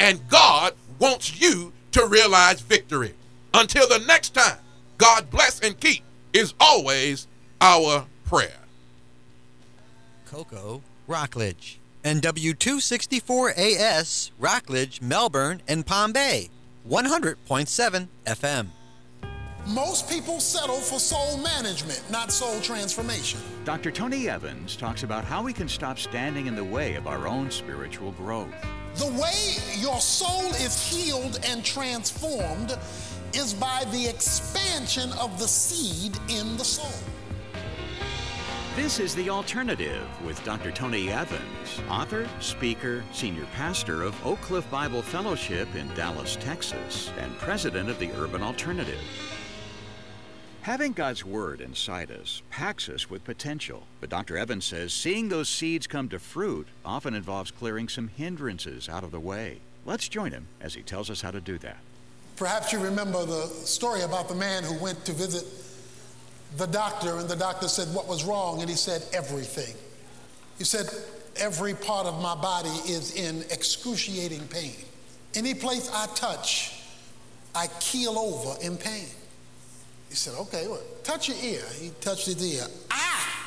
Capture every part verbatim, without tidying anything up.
and God wants you to realize victory. Until the next time, God bless and keep is always our prayer. Cocoa, Rockledge, and W two sixty-four A S, Rockledge, Melbourne, and Palm Bay, one hundred point seven F M. Most people settle for soul management, not soul transformation. Doctor Tony Evans talks about how we can stop standing in the way of our own spiritual growth. The way your soul is healed and transformed is by the expansion of the seed in the soul. This is The Alternative with Doctor Tony Evans, author, speaker, senior pastor of Oak Cliff Bible Fellowship in Dallas, Texas, and president of the Urban Alternative. Having God's Word inside us packs us with potential, but Doctor Evans says seeing those seeds come to fruit often involves clearing some hindrances out of the way. Let's join him as he tells us how to do that. Perhaps you remember the story about the man who went to visit the doctor, and the doctor said, "What was wrong?" And he said, "Everything." He said, "Every part of my body is in excruciating pain. Any place I touch, I keel over in pain." He said, "Okay, well, touch your ear." He touched his ear. Ah!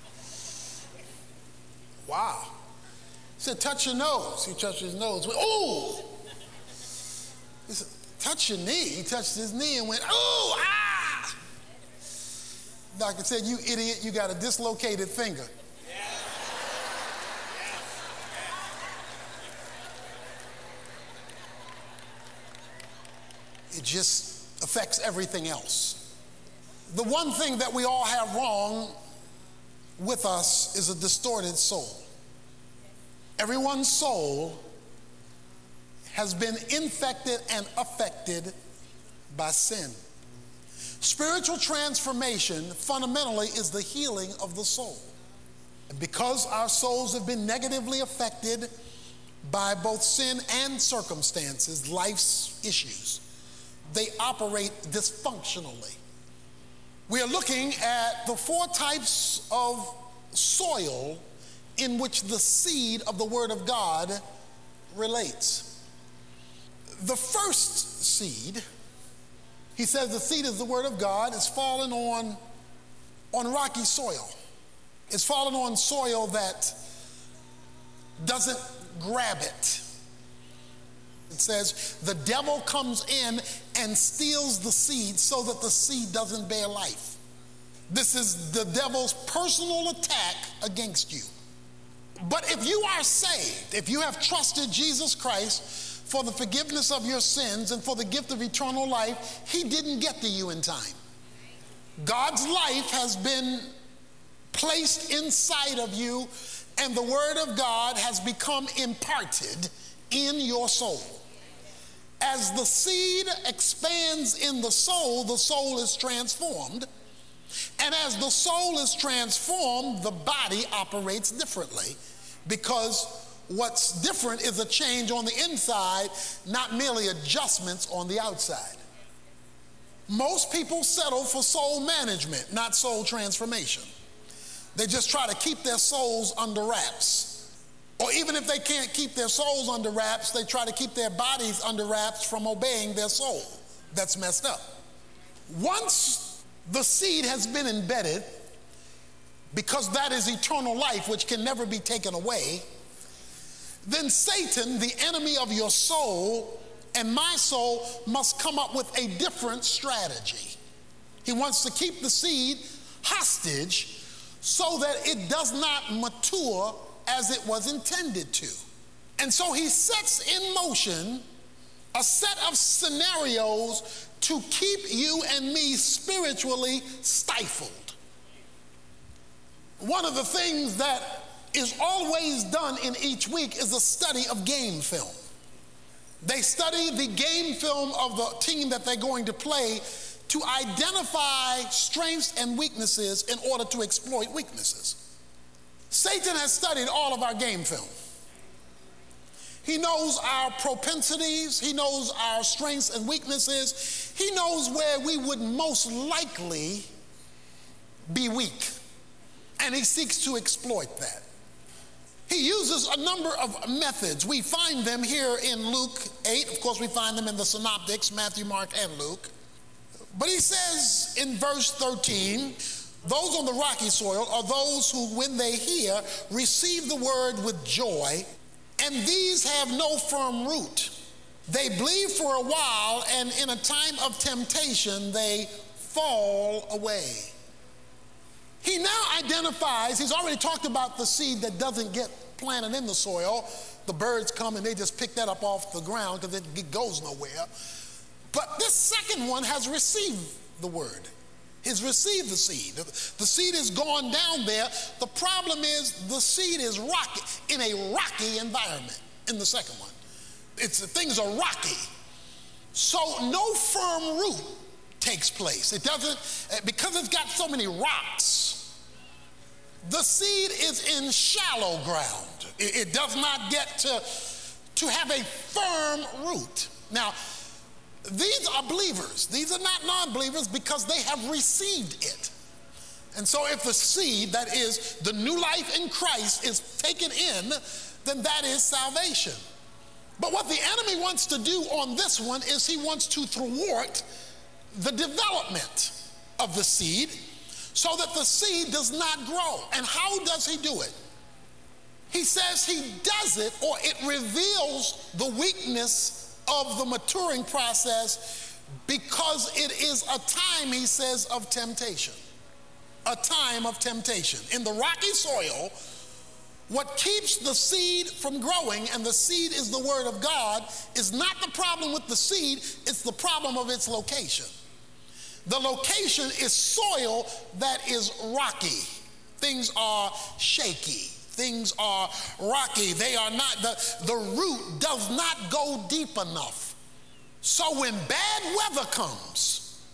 Wow. He said, "Touch your nose." He touched his nose. Ooh! He said, "Touch your knee." He touched his knee and went, "Ooh, ah!" Doctor said, "You idiot, you got a dislocated finger." It just affects everything else. The one thing that we all have wrong with us is a distorted soul. Everyone's soul has been infected and affected by sin. Spiritual transformation fundamentally is the healing of the soul. And because our souls have been negatively affected by both sin and circumstances, life's issues, they operate dysfunctionally. We are looking at the four types of soil in which the seed of the Word of God relates. The first seed, he says the seed is the Word of God, is fallen on, on rocky soil. It's fallen on soil that doesn't grab it. It says the devil comes in and steals the seed so that the seed doesn't bear life. This is the devil's personal attack against you. But if you are saved, if you have trusted Jesus Christ for the forgiveness of your sins and for the gift of eternal life, he didn't get to you in time. God's life has been placed inside of you, and the Word of God has become imparted in your soul. As the seed expands in the soul, the soul is transformed. And as the soul is transformed, the body operates differently, because what's different is a change on the inside, not merely adjustments on the outside. Most people settle for soul management, not soul transformation. They just try to keep their souls under wraps. Or even if they can't keep their souls under wraps, they try to keep their bodies under wraps from obeying their soul. That's messed up. Once the seed has been embedded, because that is eternal life which can never be taken away, then Satan, the enemy of your soul and my soul, must come up with a different strategy. He wants to keep the seed hostage so that it does not mature as it was intended to. And so he sets in motion a set of scenarios to keep you and me spiritually stifled. One of the things that is always done in each week is a study of game film. They study the game film of the team that they're going to play to identify strengths and weaknesses in order to exploit weaknesses. Satan has studied all of our game film. He knows our propensities. He knows our strengths and weaknesses. He knows where we would most likely be weak. And he seeks to exploit that. He uses a number of methods. We find them here in Luke eight. Of course, we find them in the synoptics, Matthew, Mark, and Luke. But he says in verse thirteen, those on the rocky soil are those who, when they hear, receive the word with joy, and these have no firm root. They believe for a while, and in a time of temptation, they fall away. He now identifies, he's already talked about the seed that doesn't get planted in the soil. The birds come and they just pick that up off the ground because it goes nowhere. But this second one has received the word. He's received the seed. The seed has gone down there. The problem is the seed is rocky, in a rocky environment in the second one. It's, things are rocky. So no firm root takes place. It doesn't, because it's got so many rocks, the seed is in shallow ground. It, it does not get to, to have a firm root. Now, these are believers. These are not non-believers because they have received it. And so if the seed, that is the new life in Christ, is taken in, then that is salvation. But what the enemy wants to do on this one is he wants to thwart the development of the seed so that the seed does not grow. And how does he do it? He says he does it, or it reveals the weakness of the maturing process, because it is a time, he says, of temptation. A time of temptation. In the rocky soil, what keeps the seed from growing, and the seed is the word of God, is not the problem with the seed, it's the problem of its location. The location is soil that is rocky. Things are shaky. Things are rocky. They are not, the, the root does not go deep enough. So when bad weather comes,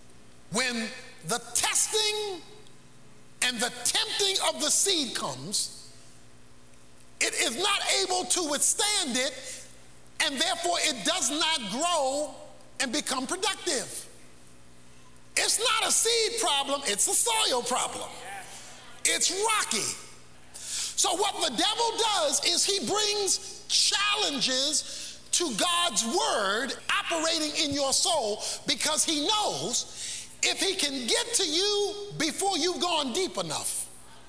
when the testing and the tempting of the seed comes, it is not able to withstand it, and therefore it does not grow and become productive. It's not a seed problem, it's a soil problem. It's rocky. So what the devil does is he brings challenges to God's word operating in your soul, because he knows if he can get to you before you've gone deep enough,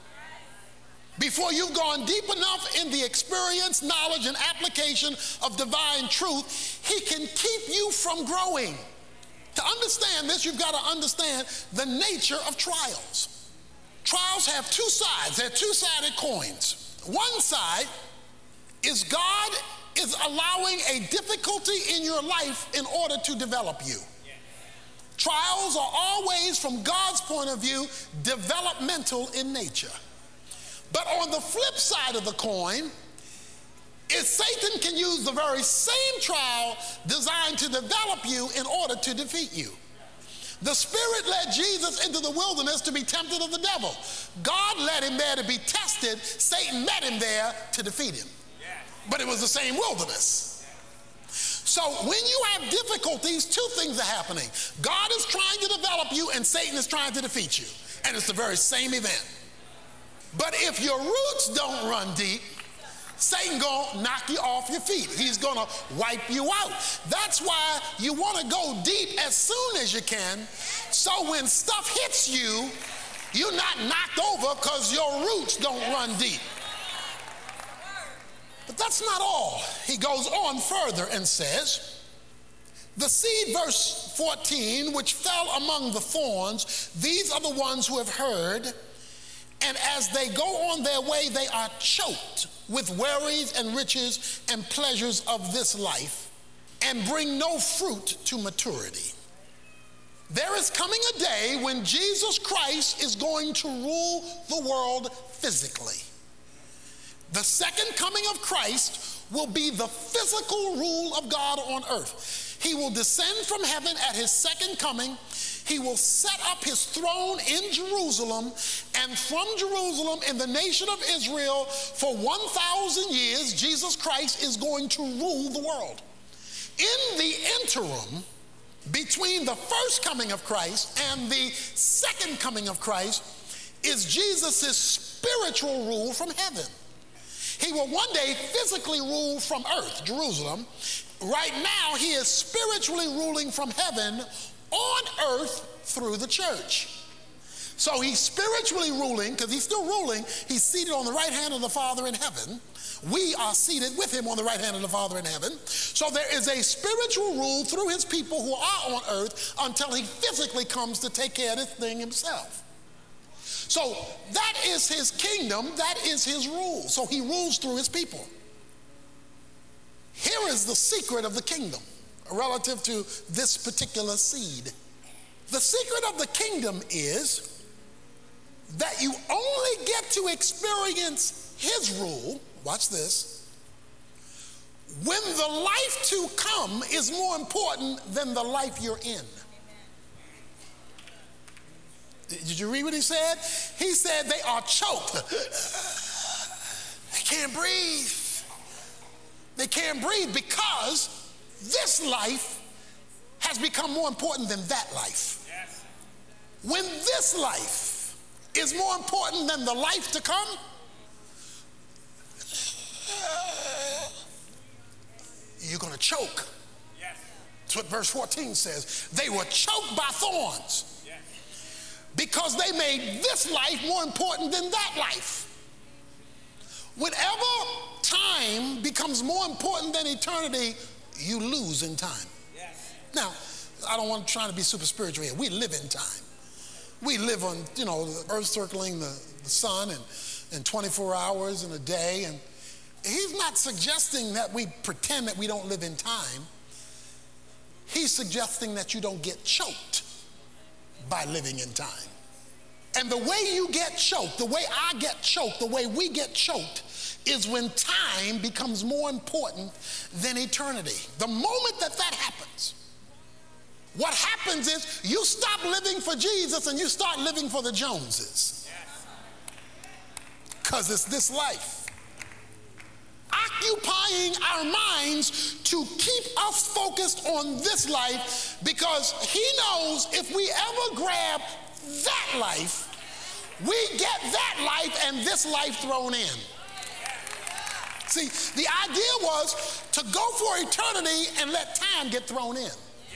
before you've gone deep enough in the experience, knowledge, and application of divine truth, he can keep you from growing. To understand this, you've got to understand the nature of trials. Trials have two sides. They're two-sided coins. One side is God is allowing a difficulty in your life in order to develop you. Trials are always, from God's point of view, developmental in nature. But on the flip side of the coin, is Satan can use the very same trial designed to develop you in order to defeat you. The Spirit led Jesus into the wilderness to be tempted of the devil. God led him there to be tested. Satan met him there to defeat him. But it was the same wilderness. So when you have difficulties, two things are happening. God is trying to develop you, and Satan is trying to defeat you. And it's the very same event. But if your roots don't run deep, Satan gonna knock you off your feet. He's gonna wipe you out. That's why you want to go deep as soon as you can, so when stuff hits you, you're not knocked over because your roots don't run deep. But that's not all. He goes on further and says, the seed, verse fourteen, which fell among the thorns, these are the ones who have heard, and as they go on their way, they are choked with worries and riches and pleasures of this life, and bring no fruit to maturity. There is coming a day when Jesus Christ is going to rule the world physically. The second coming of Christ will be the physical rule of God on earth. He will descend from heaven at his second coming. He will set up his throne in Jerusalem, and from Jerusalem in the nation of Israel for one thousand years, Jesus Christ is going to rule the world. In the interim, between the first coming of Christ and the second coming of Christ, is Jesus' spiritual rule from heaven. He will one day physically rule from earth, Jerusalem. Right now, he is spiritually ruling from heaven on earth through the church. So he's spiritually ruling, because he's still ruling. He's seated on the right hand of the Father in heaven. We are seated with him on the right hand of the Father in heaven. So there is a spiritual rule through his people who are on earth until he physically comes to take care of this thing himself. So that is his kingdom, that is his rule. So he rules through his people. Here is the secret of the kingdom relative to this particular seed. The secret of the kingdom is that you only get to experience his rule, watch this, when the life to come is more important than the life you're in. Did you read what he said? He said they are choked. They can't breathe. They can't breathe because this life has become more important than that life. Yes. When this life is more important than the life to come, you're going to choke. Yes. That's what verse fourteen says. They were choked by thorns. Yes. Because they made this life more important than that life. Whenever time becomes more important than eternity, you lose in time. Yes. Now, I don't want to try to be super spiritual here. We live in time. We live on, you know, the earth circling the, the sun and, and twenty-four hours in a day. And he's not suggesting that we pretend that we don't live in time. He's suggesting that you don't get choked by living in time. And the way you get choked, the way I get choked, the way we get choked is when time becomes more important than eternity. The moment that that happens, what happens is you stop living for Jesus and you start living for the Joneses. Because it's this life. Occupying our minds to keep us focused on this life, because he knows if we ever grab that life, we get that life and this life thrown in. See, the idea was to go for eternity and let time get thrown in.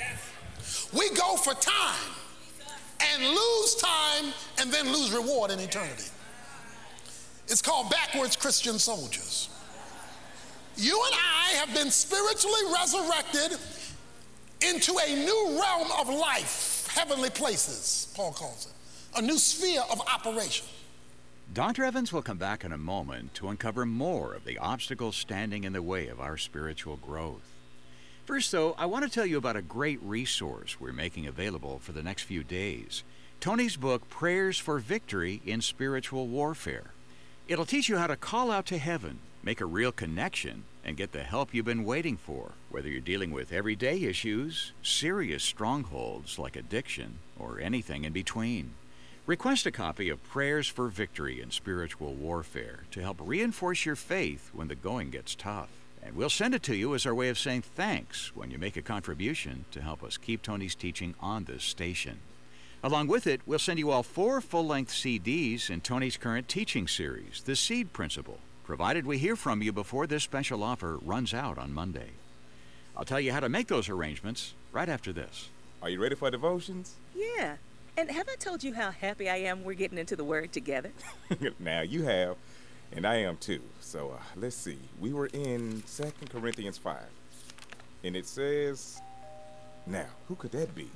We go for time and lose time and then lose reward in eternity. It's called backwards Christian soldiers. You and I have been spiritually resurrected into a new realm of life, heavenly places, Paul calls it, a new sphere of operation. Doctor Evans will come back in a moment to uncover more of the obstacles standing in the way of our spiritual growth. First, though, I want to tell you about a great resource we're making available for the next few days. Tony's book, Prayers for Victory in Spiritual Warfare. It'll teach you how to call out to heaven, make a real connection, and get the help you've been waiting for, whether you're dealing with everyday issues, serious strongholds like addiction, or anything in between. Request a copy of Prayers for Victory in Spiritual Warfare to help reinforce your faith when the going gets tough. And we'll send it to you as our way of saying thanks when you make a contribution to help us keep Tony's teaching on this station. Along with it, we'll send you all four full-length C Ds in Tony's current teaching series, The Seed Principle, provided we hear from you before this special offer runs out on Monday. I'll tell you how to make those arrangements right after this. Are you ready for devotions? Yeah. And have I told you how happy I am we're getting into the Word together? Now, you have, and I am too. So, uh, let's see. We were in Second Corinthians five, and it says, now, who could that be?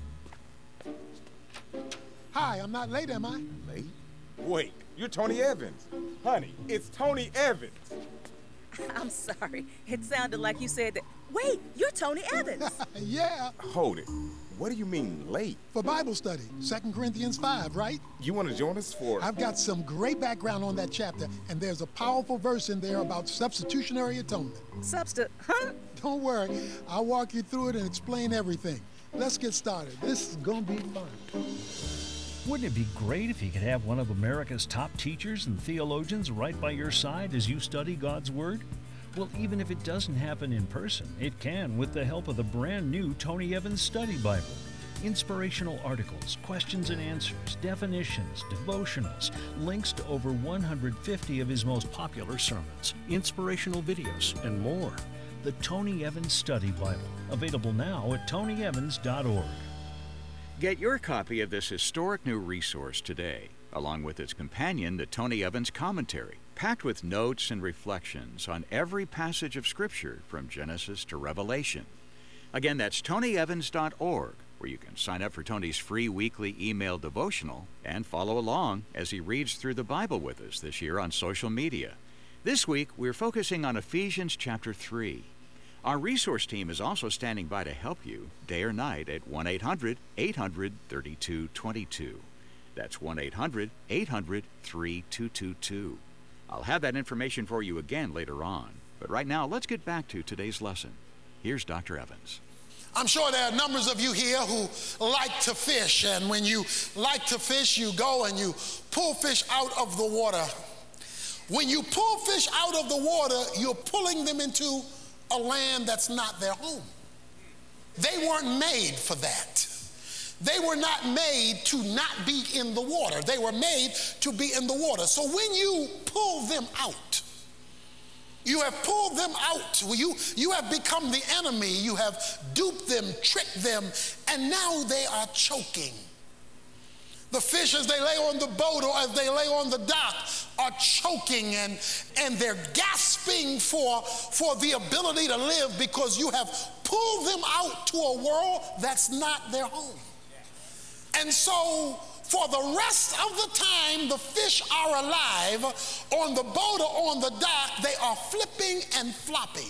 Hi, I'm not late, am I? Late? Wait, you're Tony Evans. Honey, it's Tony Evans. I'm sorry. It sounded like you said that. Wait, you're Tony Evans. Yeah. Hold it. What do you mean late? For Bible study, Second Corinthians five, right? You want to join us for... I've got some great background on that chapter, and there's a powerful verse in there about substitutionary atonement. Substi... Huh? Don't worry. I'll walk you through it and explain everything. Let's get started. This is going to be fun. Wouldn't it be great if you could have one of America's top teachers and theologians right by your side as you study God's Word? Well, even if it doesn't happen in person, it can with the help of the brand new Tony Evans Study Bible. Inspirational articles, questions and answers, definitions, devotionals, links to over one hundred fifty of his most popular sermons, inspirational videos, and more. The Tony Evans Study Bible, available now at tony evans dot org. Get your copy of this historic new resource today, along with its companion, the Tony Evans Commentary, packed with notes and reflections on every passage of Scripture from Genesis to Revelation. Again, that's tony evans dot org, where you can sign up for Tony's free weekly email devotional and follow along as he reads through the Bible with us this year on social media. This week, we're focusing on Ephesians chapter three. Our resource team is also standing by to help you day or night at one eight hundred eight hundred thirty-two twenty-two. That's one eight hundred eight hundred thirty-two twenty-two. I'll have that information for you again later on. But right now, let's get back to today's lesson. Here's Doctor Evans. I'm sure there are numbers of you here who like to fish, and when you like to fish, you go and you pull fish out of the water. When you pull fish out of the water, you're pulling them into a land that's not their home. They weren't made for that. They were not made to not be in the water. They were made to be in the water. So when you pull them out, you have pulled them out. You, you have become the enemy. You have duped them, tricked them, and now they are choking. The fish, as they lay on the boat or as they lay on the dock, are choking and, and they're gasping for, for the ability to live because you have pulled them out to a world that's not their home. And so for the rest of the time the fish are alive, on the boat or on the dock, they are flipping and flopping,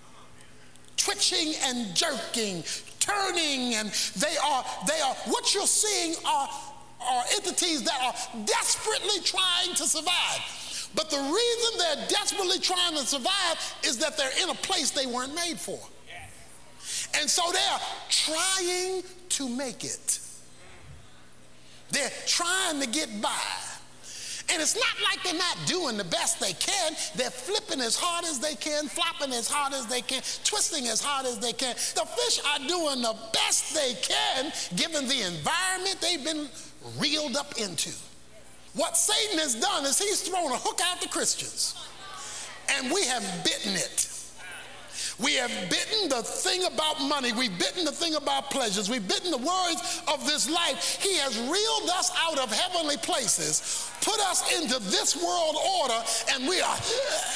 twitching and jerking, turning, and they are, they are, what you're seeing are are entities that are desperately trying to survive. But the reason they're desperately trying to survive is that they're in a place they weren't made for. And so they're trying to make it. They're trying to get by. And it's not like they're not doing the best they can. They're flipping as hard as they can, flopping as hard as they can, twisting as hard as they can. The fish are doing the best they can given the environment they've been reeled up into. What Satan has done is he's thrown a hook out to Christians, and we have bitten it. We have bitten the thing about money. We've bitten the thing about pleasures. We've bitten the words of this life. He has reeled us out of heavenly places, put us into this world order, and we are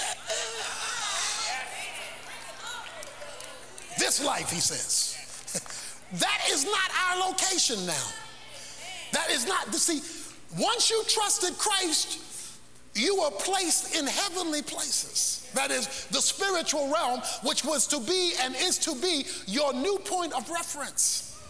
this life, he says. That is not our location now. That is not, see, once you trusted Christ, you were placed in heavenly places. That is the spiritual realm, which was to be and is to be your new point of reference.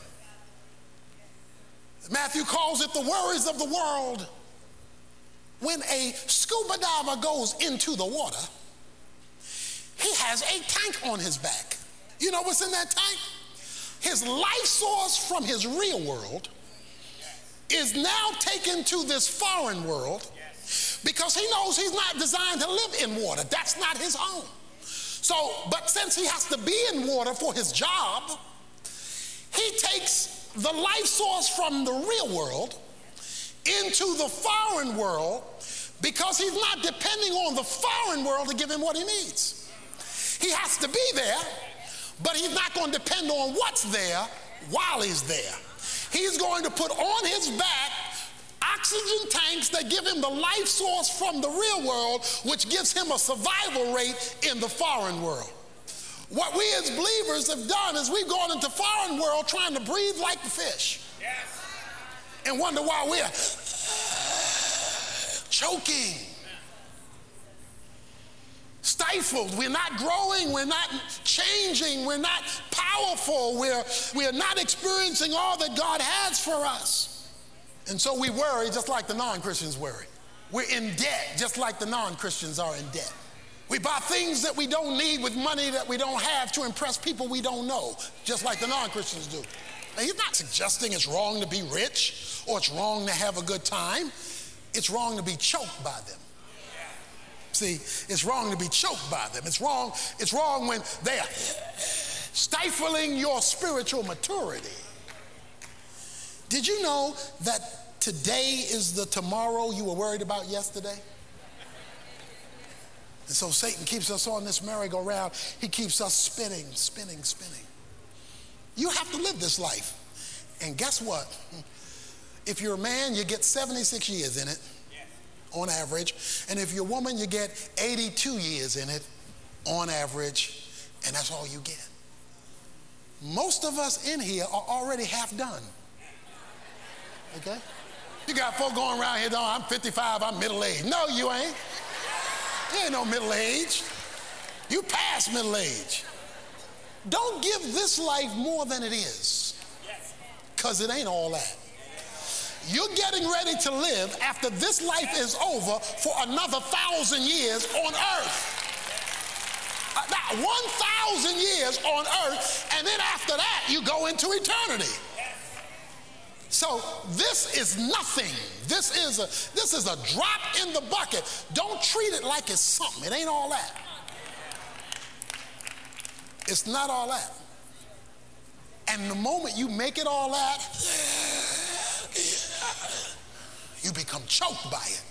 Matthew calls it the worries of the world. When a scuba diver goes into the water, he has a tank on his back. You know what's in that tank? His life source from his real world is now taken to this foreign world because he knows he's not designed to live in water. That's not his home. So, but since he has to be in water for his job, he takes the life source from the real world into the foreign world because he's not depending on the foreign world to give him what he needs. He has to be there, but he's not going to depend on what's there while he's there. He's going to put on his back oxygen tanks that give him the life source from the real world, which gives him a survival rate in the foreign world. What we as believers have done is we've gone into foreign world trying to breathe like the fish. Yes. And wonder why we're choking, stifled. We're not growing, we're not changing, we're not powerful, we're, we're not experiencing all that God has for us. And so we worry just like the non-Christians worry. We're in debt just like the non-Christians are in debt. We buy things that we don't need with money that we don't have to impress people we don't know, just like the non-Christians do. Now, he's not suggesting it's wrong to be rich or it's wrong to have a good time. It's wrong to be choked by them. See, it's wrong to be choked by them. It's wrong, it's wrong when they are stifling your spiritual maturity. Did you know that today is the tomorrow you were worried about yesterday? And so Satan keeps us on this merry-go-round. He keeps us spinning, spinning, spinning. You have to live this life. And guess what? If you're a man, you get seventy-six years in it, on average. And if you're a woman, you get eighty-two years in it, on average. And that's all you get. Most of us in here are already half done. Okay? You got folk going around here, oh, I'm fifty-five, I'm middle-aged. No, you ain't. You ain't no middle-aged. You past middle age. Don't give this life more than it is, because it ain't all that. You're getting ready to live after this life is over for another thousand years on earth. Uh, now, one thousand years on earth, and then after that, you go into eternity. So this is nothing. This is a this is a drop in the bucket. Don't treat it like it's something. It ain't all that. It's not all that. And the moment you make it all that, you become choked by it,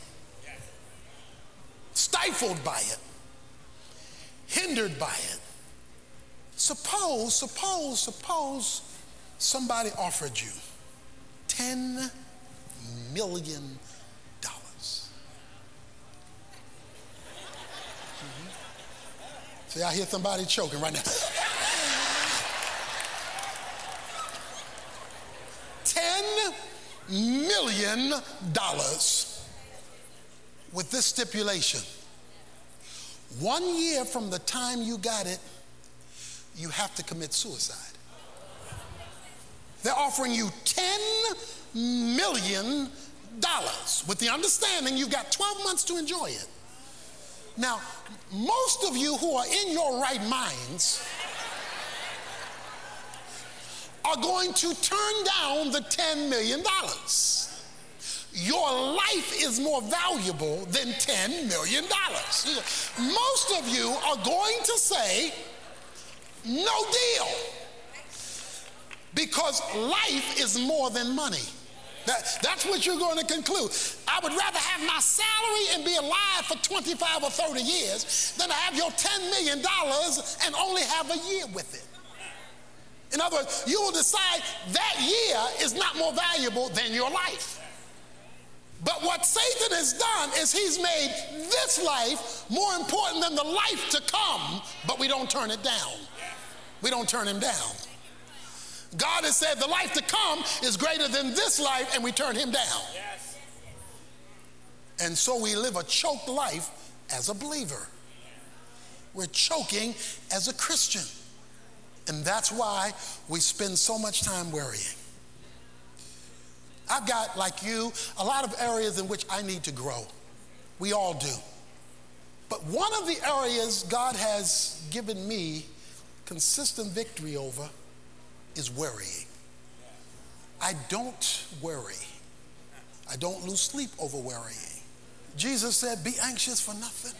stifled by it, hindered by it. Suppose, suppose, suppose somebody offered you ten million dollars. Mm-hmm. See, I hear somebody choking right now. ten million dollars with this stipulation. One year from the time you got it, you have to commit suicide. They're offering you ten million dollars with the understanding you've got twelve months to enjoy it. Now, most of you who are in your right minds are going to turn down the ten million dollars. Your life is more valuable than ten million dollars. Most of you are going to say, no deal. Because life is more than money. That, that's what you're going to conclude. I would rather have my salary and be alive for twenty-five or thirty years than to have your ten million dollars and only have a year with it. In other words, you will decide that year is not more valuable than your life. But what Satan has done is he's made this life more important than the life to come, but we don't turn it down. We don't turn him down. God has said the life to come is greater than this life, and we turn him down. Yes. And so we live a choked life as a believer. We're choking as a Christian. And that's why we spend so much time worrying. I've got, like you, a lot of areas in which I need to grow. We all do. But one of the areas God has given me consistent victory over is worrying. I don't worry. I don't lose sleep over worrying. Jesus said, be anxious for nothing.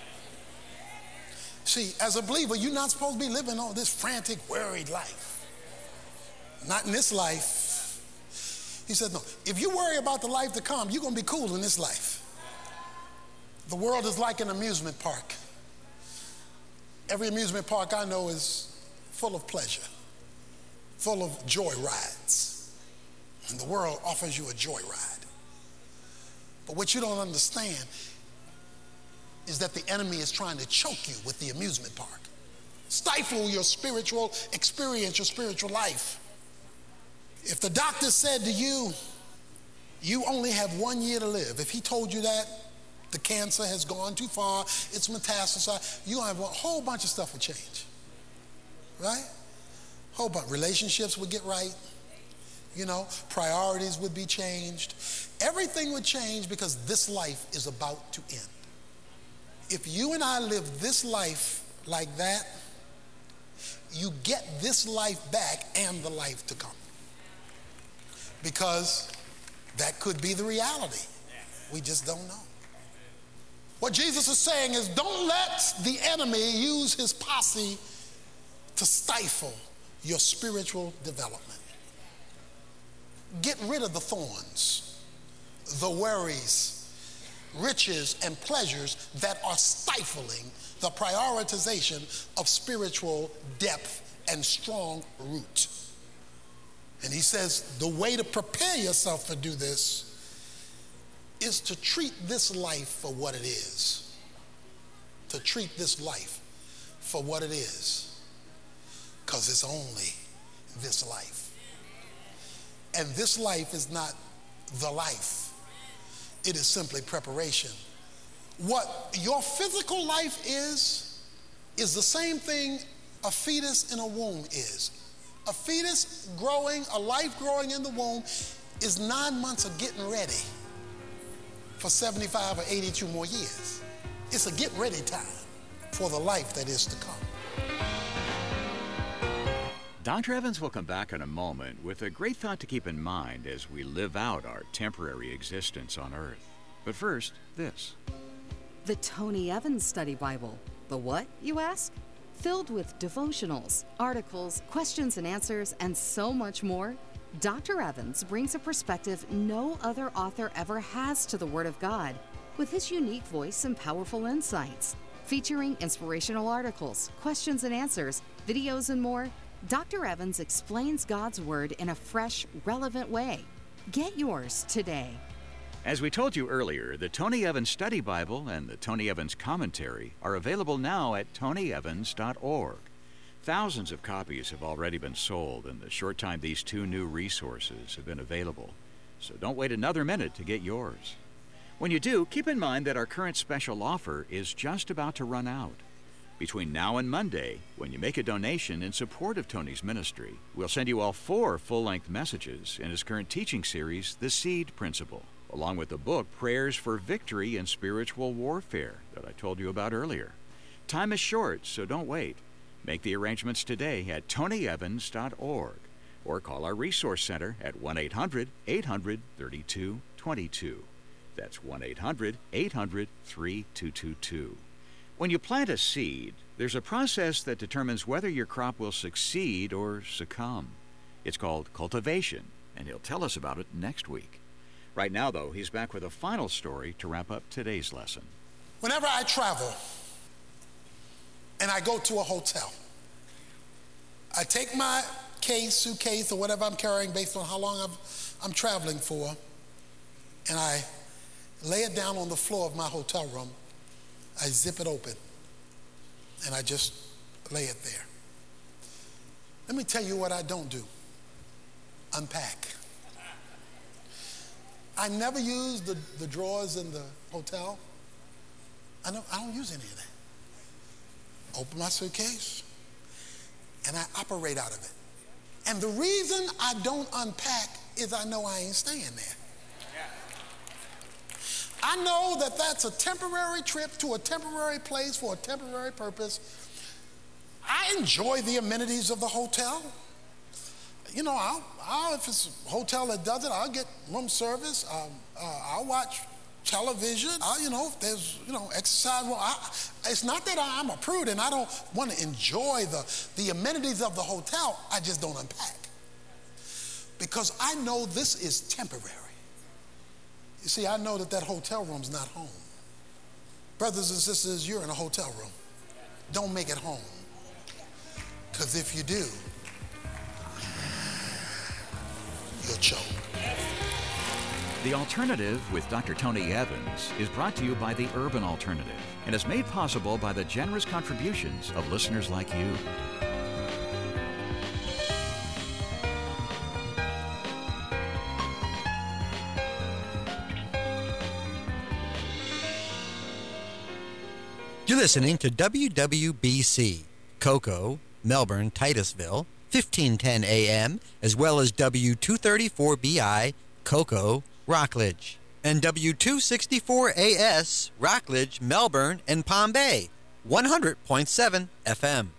See, as a believer, you're not supposed to be living on this frantic, worried life. Not in this life. He said, no, if you worry about the life to come, you're going to be cool in this life. The world is like an amusement park. Every amusement park I know is full of pleasure, full of joy rides. And the world offers you a joy ride. But what you don't understand is that the enemy is trying to choke you with the amusement park, stifle your spiritual experience, your spiritual life. If the doctor said to you, you only have one year to live, if he told you that, the cancer has gone too far, it's metastasized, you're going to have a whole bunch of stuff will change, right? Whole bunch. Relationships would get right, you know, priorities would be changed. Everything would change because this life is about to end. If you and I live this life like that, you get this life back and the life to come. Because that could be the reality. We just don't know. What Jesus is saying is, don't let the enemy use his posse to stifle your spiritual development. get rid of the thorns, the worries, riches, and pleasures that are stifling the prioritization of spiritual depth and strong root. And he says the way to prepare yourself to do this is to treat this life for what it is. To treat this life for what it is. Because it's only this life. And this life is not the life. It is simply preparation. What your physical life is, is the same thing a fetus in a womb is. A fetus growing, a life growing in the womb is nine months of getting ready for seventy-five or eighty-two more years. It's a get ready time for the life that is to come. Doctor Evans will come back in a moment with a great thought to keep in mind as we live out our temporary existence on earth. But first, this. The Tony Evans Study Bible. The what, you ask? Filled with devotionals, articles, questions and answers, and so much more, Doctor Evans brings a perspective no other author ever has to the Word of God, with his unique voice and powerful insights. Featuring inspirational articles, questions and answers, videos, and more, Doctor Evans explains God's Word in a fresh, relevant way. Get yours today. As we told you earlier, the Tony Evans Study Bible and the Tony Evans Commentary are available now at tony evans dot org. Thousands of copies have already been sold in the short time these two new resources have been available. So don't wait another minute to get yours. When you do, keep in mind that our current special offer is just about to run out. Between now and Monday, when you make a donation in support of Tony's ministry, we'll send you all four full-length messages in his current teaching series, The Seed Principle, along with the book Prayers for Victory in Spiritual Warfare that I told you about earlier. Time is short, so don't wait. Make the arrangements today at tony evans dot org or call our Resource Center at one eight hundred eight hundred thirty-two twenty-two. That's one eight hundred eight hundred thirty-two twenty-two. When you plant a seed, there's a process that determines whether your crop will succeed or succumb. It's called cultivation, and he'll tell us about it next week. Right now, though, he's back with a final story to wrap up today's lesson. Whenever I travel and I go to a hotel, I take my case, suitcase, or whatever I'm carrying based on how long I've, I'm traveling for, and I lay it down on the floor of my hotel room. I zip it open, and I just lay it there. Let me tell you what I don't do. Unpack. I never use the, the drawers in the hotel. I don't, I don't use any of that. Open my suitcase, and I operate out of it. And the reason I don't unpack is I know I ain't staying there. I know that that's a temporary trip to a temporary place for a temporary purpose. I enjoy the amenities of the hotel. You know, I'll, I'll, if it's a hotel that does it, I'll get room service. Um, uh, I'll watch television. I'll, you know, if there's, you know, exercise. Well, I, it's not that I'm a prude and I don't want to enjoy the, the amenities of the hotel. I just don't unpack. Because I know this is temporary. You see, I know that that hotel room's not home. Brothers and sisters, you're in a hotel room. Don't make it home. Because if you do, you'll choke. The Alternative with Doctor Tony Evans is brought to you by the Urban Alternative and is made possible by the generous contributions of listeners like you. You're listening to W W B C, Cocoa, Melbourne, Titusville, fifteen ten A M, as well as W two thirty-four B I, Cocoa, Rockledge, and W two sixty-four A S, Rockledge, Melbourne, and Palm Bay, one hundred point seven F M.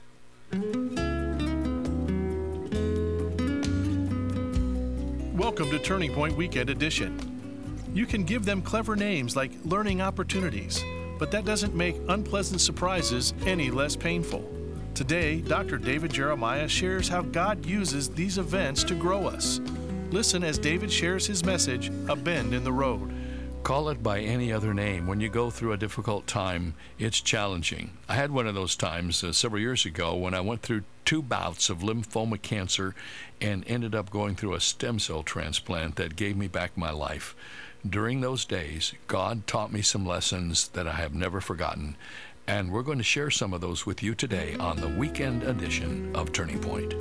Welcome to Turning Point Weekend Edition. You can give them clever names like learning opportunities, but that doesn't make unpleasant surprises any less painful. Today, Doctor David Jeremiah shares how God uses these events to grow us. Listen as David shares his message, A Bend in the Road. Call it by any other name. When you go through a difficult time, it's challenging. I had one of those times uh, several years ago when I went through two bouts of lymphoma cancer and ended up going through a stem cell transplant that gave me back my life. During those days, God taught me some lessons that I have never forgotten, and we're going to share some of those with you today on the weekend edition of Turning Point.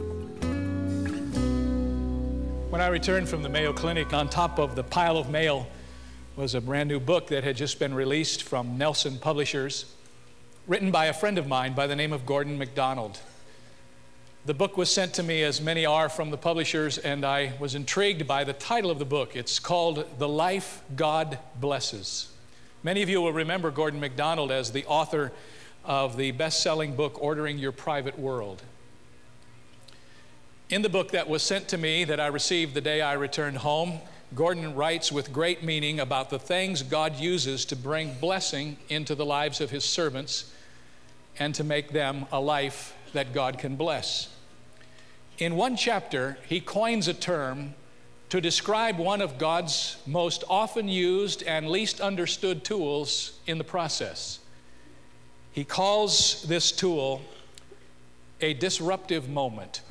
When I returned from the Mayo Clinic, on top of the pile of mail was a brand new book that had just been released from Nelson Publishers, written by a friend of mine by the name of Gordon MacDonald. The book was sent to me, as many are, from the publishers, and I was intrigued by the title of the book. It's called The Life God Blesses. Many of you will remember Gordon MacDonald as the author of the best-selling book, Ordering Your Private World. In the book that was sent to me, that I received the day I returned home, Gordon writes with great meaning about the things God uses to bring blessing into the lives of his servants and to make them a life that God can bless. In one chapter, he coins a term to describe one of God's most often used and least understood tools in the process. He calls this tool a disruptive moment.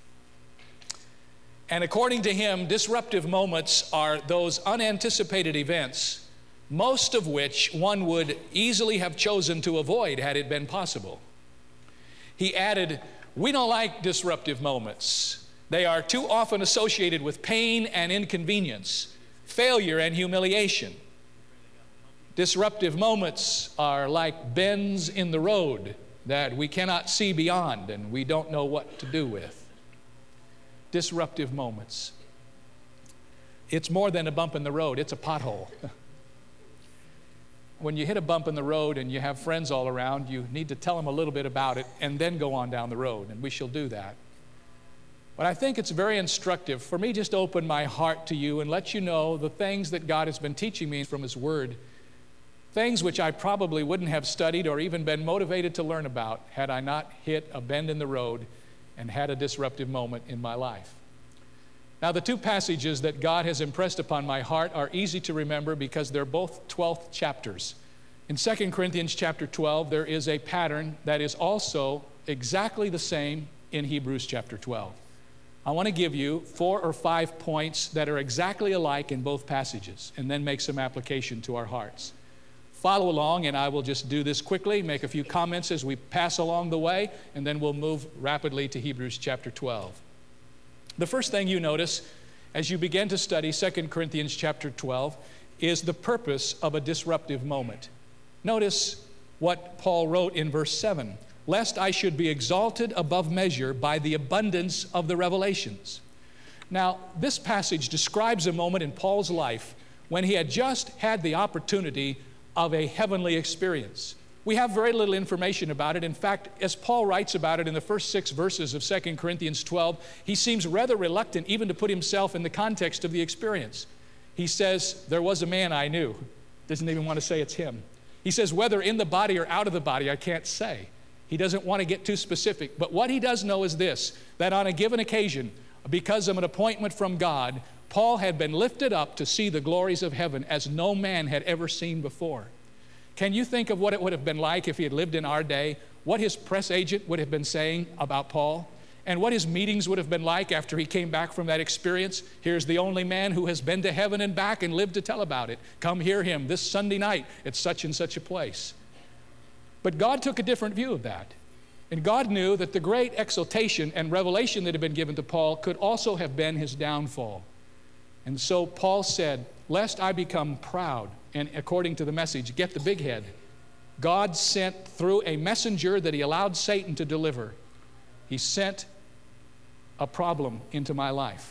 And according to him, disruptive moments are those unanticipated events, most of which one would easily have chosen to avoid had it been possible. He added, "We don't like disruptive moments. They are too often associated with pain and inconvenience, failure and humiliation. Disruptive moments are like bends in the road that we cannot see beyond and we don't know what to do with." Disruptive moments. It's more than a bump in the road, it's a pothole. When you hit a bump in the road and you have friends all around, you need to tell them a little bit about it and then go on down the road, and we shall do that. But I think it's very instructive for me just to open my heart to you and let you know the things that God has been teaching me from His Word, things which I probably wouldn't have studied or even been motivated to learn about had I not hit a bend in the road and had a disruptive moment in my life. Now, the two passages that God has impressed upon my heart are easy to remember because they're both twelfth chapters. In Second Corinthians chapter twelve, there is a pattern that is also exactly the same in Hebrews chapter twelve. I want to give you four or five points that are exactly alike in both passages and then make some application to our hearts. Follow along, and I will just do this quickly, make a few comments as we pass along the way, and then we'll move rapidly to Hebrews chapter twelve. The first thing you notice as you begin to study Second Corinthians chapter twelve is the purpose of a disruptive moment. Notice what Paul wrote in verse seven, "Lest I should be exalted above measure by the abundance of the revelations." Now, this passage describes a moment in Paul's life when he had just had the opportunity of a heavenly experience. We have very little information about it. In fact, as Paul writes about it in the first six verses of Second Corinthians twelve, he seems rather reluctant even to put himself in the context of the experience. He says, "There was a man I knew." Doesn't even want to say it's him. He says, "Whether in the body or out of the body, I can't say." He doesn't want to get too specific. But what he does know is this, that on a given occasion, because of an appointment from God, Paul had been lifted up to see the glories of heaven as no man had ever seen before. Can you think of what it would have been like if he had lived in our day, what his press agent would have been saying about Paul, and what his meetings would have been like after he came back from that experience? Here's the only man who has been to heaven and back and lived to tell about it. Come hear him this Sunday night at such and such a place. But God took a different view of that. And God knew that the great exaltation and revelation that had been given to Paul could also have been his downfall. And so Paul said, "Lest I become proud," and according to the message, get the big head, God sent through a messenger that he allowed Satan to deliver. He sent a problem into my life.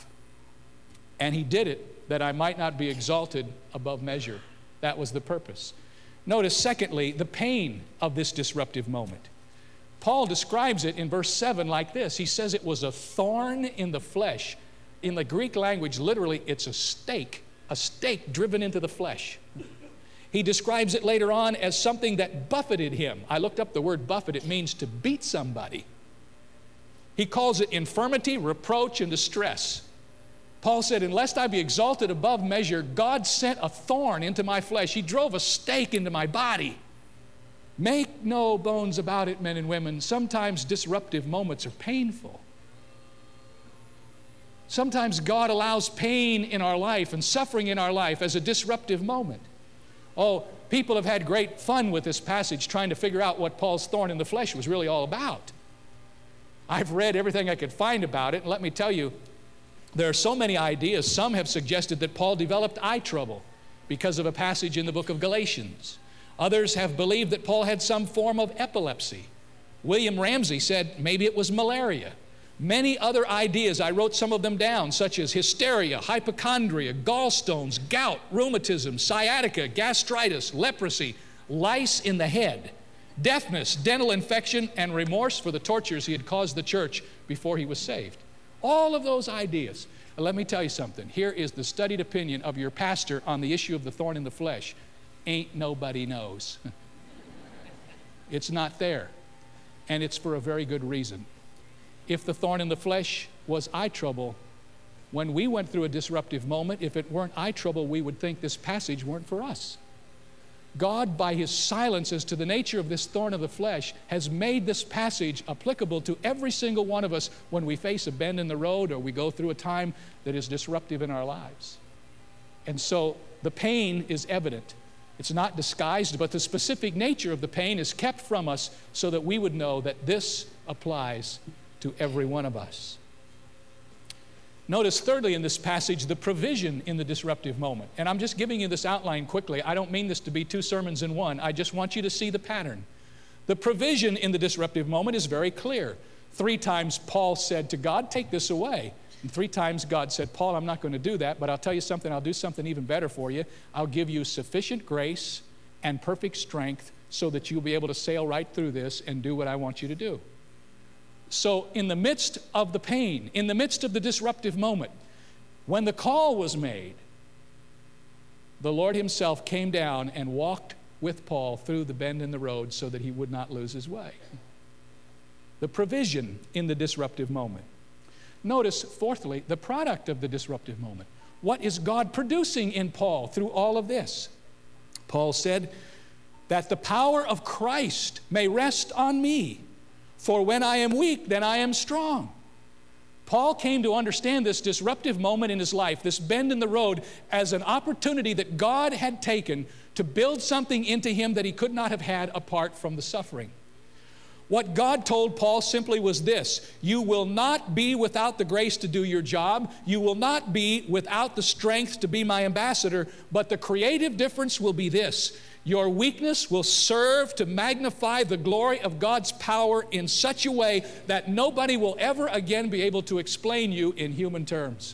And he did it that I might not be exalted above measure. That was the purpose. Notice, secondly, the pain of this disruptive moment. Paul describes it in verse seven like this. He says it was a thorn in the flesh. In the Greek language, literally, it's a stake, a stake driven into the flesh. He describes it later on as something that buffeted him. I looked up the word buffet. It means to beat somebody. He calls it infirmity, reproach, and distress. Paul said, "And lest I be exalted above measure, God sent a thorn into my flesh. He drove a stake into my body." Make no bones about it, men and women. Sometimes disruptive moments are painful. Sometimes God allows pain in our life and suffering in our life as a disruptive moment. Oh, people have had great fun with this passage trying to figure out what Paul's thorn in the flesh was really all about. I've read everything I could find about it, and let me tell you, there are so many ideas. Some have suggested that Paul developed eye trouble because of a passage in the book of Galatians. Others have believed that Paul had some form of epilepsy. William Ramsey said maybe it was malaria. Many other ideas, I wrote some of them down, such as hysteria, hypochondria, gallstones, gout, rheumatism, sciatica, gastritis, leprosy, lice in the head, deafness, dental infection, and remorse for the tortures he had caused the church before he was saved. All of those ideas. And let me tell you something. Here is the studied opinion of your pastor on the issue of the thorn in the flesh. Ain't nobody knows. It's not there. And it's for a very good reason. If the thorn in the flesh was eye trouble, when we went through a disruptive moment, if it weren't eye trouble, we would think this passage weren't for us. God, by his silence as to the nature of this thorn of the flesh, has made this passage applicable to every single one of us when we face a bend in the road or we go through a time that is disruptive in our lives. And so the pain is evident. It's not disguised, but the specific nature of the pain is kept from us so that we would know that this applies to every one of us. Notice thirdly in this passage the provision in the disruptive moment. And I'm just giving you this outline quickly. I don't mean this to be two sermons in one. I just want you to see the pattern. The provision in the disruptive moment is very clear. Three times Paul said to God, "Take this away." And three times God said, "Paul, I'm not going to do that, but I'll tell you something, I'll do something even better for you. I'll give you sufficient grace and perfect strength so that you'll be able to sail right through this and do what I want you to do." So in the midst of the pain, in the midst of the disruptive moment, when the call was made, the Lord himself came down and walked with Paul through the bend in the road so that he would not lose his way. The provision in the disruptive moment. Notice, fourthly, the product of the disruptive moment. What is God producing in Paul through all of this? Paul said, "That the power of Christ may rest on me. For when I am weak, then I am strong." Paul came to understand this disruptive moment in his life, this bend in the road, as an opportunity that God had taken to build something into him that he could not have had apart from the suffering. What God told Paul simply was this: you will not be without the grace to do your job. You will not be without the strength to be my ambassador, but the creative difference will be this: your weakness will serve to magnify the glory of God's power in such a way that nobody will ever again be able to explain you in human terms.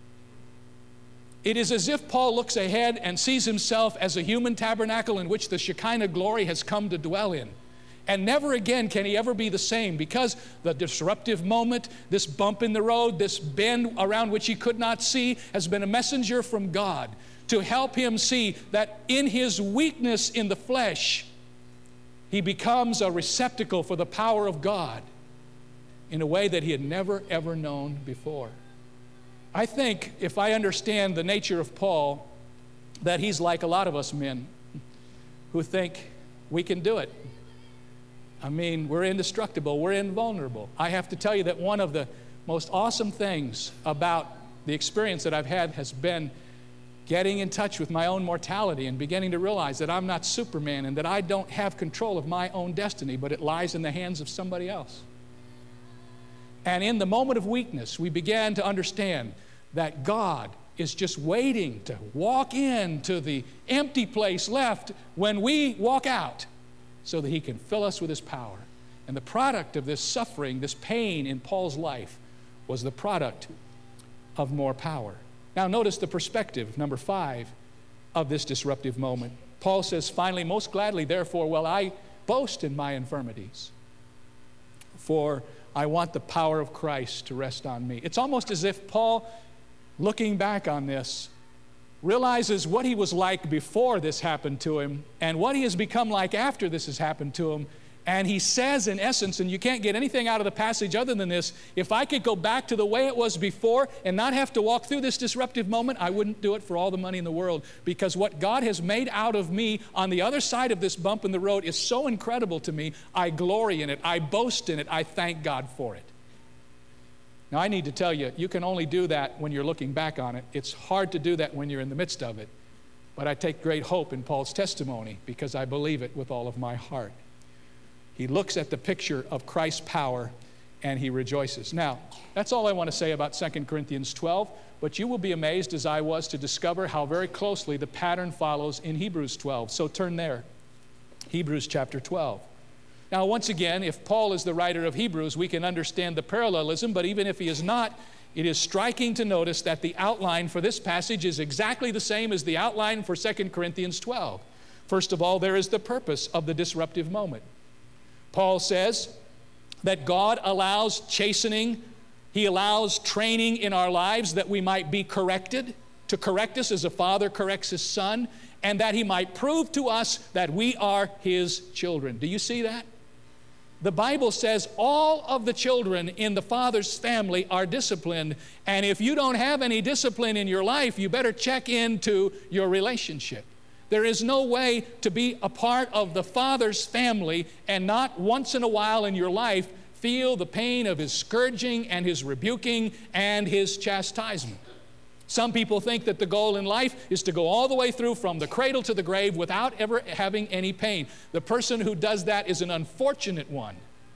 It is as if Paul looks ahead and sees himself as a human tabernacle in which the Shekinah glory has come to dwell in. And never again can he ever be the same, because the disruptive moment, this bump in the road, this bend around which he could not see, has been a messenger from God to help him see that in his weakness in the flesh, he becomes a receptacle for the power of God in a way that he had never, ever known before. I think if I understand the nature of Paul, that he's like a lot of us men who think we can do it. I mean, we're indestructible, we're invulnerable. I have to tell you that one of the most awesome things about the experience that I've had has been getting in touch with my own mortality and beginning to realize that I'm not Superman and that I don't have control of my own destiny, but it lies in the hands of somebody else. And in the moment of weakness, we began to understand that God is just waiting to walk into the empty place left when we walk out, so that he can fill us with his power. And the product of this suffering, this pain in Paul's life, was the product of more power. Now notice the perspective, number five, of this disruptive moment. Paul says, finally, most gladly, therefore, will I boast in my infirmities, for I want the power of Christ to rest on me. It's almost as if Paul, looking back on this, realizes what he was like before this happened to him and what he has become like after this has happened to him, And he says, in essence, and you can't get anything out of the passage other than this, if I could go back to the way it was before and not have to walk through this disruptive moment, I wouldn't do it for all the money in the world, because what God has made out of me on the other side of this bump in the road is so incredible to me. I glory in it. I boast in it. I thank God for it. Now, I need to tell you, you can only do that when you're looking back on it. It's hard to do that when you're in the midst of it. But I take great hope in Paul's testimony because I believe it with all of my heart. He looks at the picture of Christ's power and he rejoices. Now, that's all I want to say about Second Corinthians twelve, but you will be amazed, as I was, to discover how very closely the pattern follows in Hebrews twelve. So turn there. Hebrews chapter twelve. Now, once again, if Paul is the writer of Hebrews, we can understand the parallelism, but even if he is not, it is striking to notice that the outline for this passage is exactly the same as the outline for Second Corinthians twelve. First of all, there is the purpose of the disruptive moment. Paul says that God allows chastening, He allows training in our lives that we might be corrected, to correct us as a father corrects his son, and that He might prove to us that we are His children. Do you see that? The Bible says all of the children in the Father's family are disciplined, and if you don't have any discipline in your life, you better check into your relationship. There is no way to be a part of the Father's family and not once in a while in your life feel the pain of His scourging and His rebuking and His chastisement. Some people think that the goal in life is to go all the way through from the cradle to the grave without ever having any pain. The person who does that is an unfortunate one,